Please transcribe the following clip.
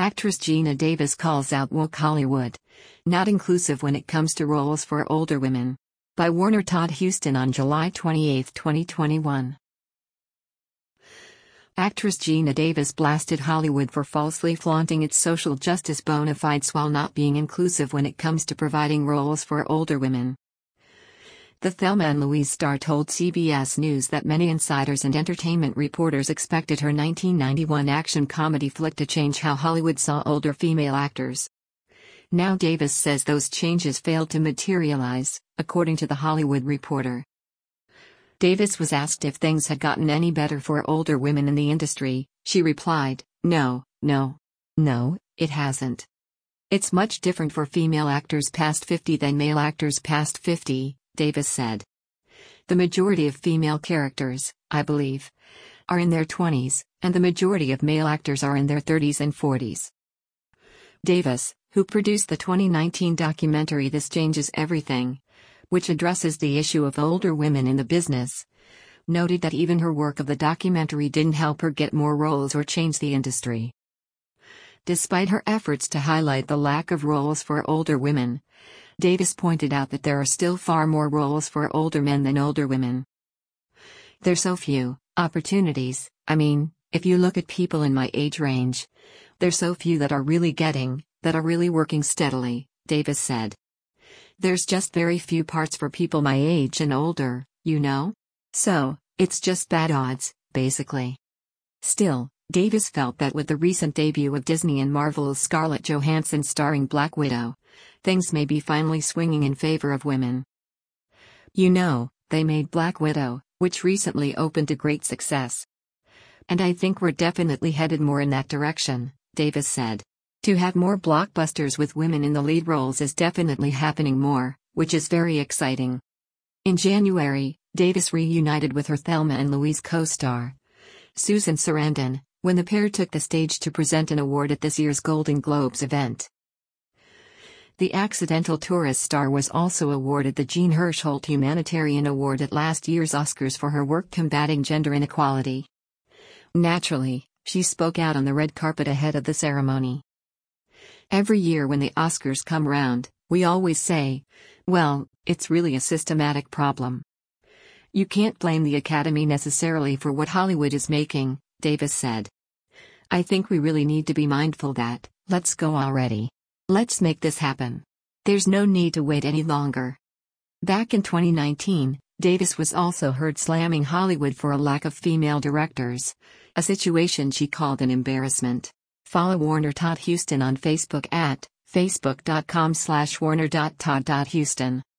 Actress Geena Davis calls out woke Hollywood. Not inclusive when it comes to roles for older women. By Warner Todd Huston on July 28, 2021. Actress Geena Davis blasted Hollywood for falsely flaunting its social justice bona fides while not being inclusive when it comes to providing roles for older women. The Thelma and Louise star told CBS News that many insiders and entertainment reporters expected her 1991 action comedy flick to change how Hollywood saw older female actors. Now Davis says those changes failed to materialize, according to The Hollywood Reporter. Davis was asked if things had gotten any better for older women in the industry. She replied, No, it hasn't. It's much different for female actors past 50 than male actors past 50, Davis said. The majority of female characters, I believe, are in their 20s, and the majority of male actors are in their 30s and 40s. Davis, who produced the 2019 documentary This Changes Everything, which addresses the issue of older women in the business, noted that even her work of the documentary didn't help her get more roles or change the industry. Despite her efforts to highlight the lack of roles for older women, Davis pointed out that there are still far more roles for older men than older women. There's so few opportunities. I mean, if you look at people in my age range, there's so few that are really working steadily, Davis said. There's just very few parts for people my age and older, you know? So, it's just bad odds, basically. Still, Davis felt that with the recent debut of Disney and Marvel's Scarlett Johansson starring Black Widow, things may be finally swinging in favor of women. You know, they made Black Widow, which recently opened to great success. And I think we're definitely headed more in that direction, Davis said. To have more blockbusters with women in the lead roles is definitely happening more, which is very exciting. In January, Davis reunited with her Thelma and Louise co-star, Susan Sarandon, when the pair took the stage to present an award at this year's Golden Globes event. The Accidental Tourist star was also awarded the Jean Hersholt Humanitarian Award at last year's Oscars for her work combating gender inequality. Naturally, she spoke out on the red carpet ahead of the ceremony. Every year when the Oscars come round, we always say, well, it's really a systematic problem. You can't blame the Academy necessarily for what Hollywood is making, Davis said. I think we really need to be mindful that, let's go already. Let's make this happen. There's no need to wait any longer. Back in 2019, Davis was also heard slamming Hollywood for a lack of female directors, a situation she called an embarrassment. Follow Warner Todd Huston on Facebook at facebook.com/warner.todd.huston.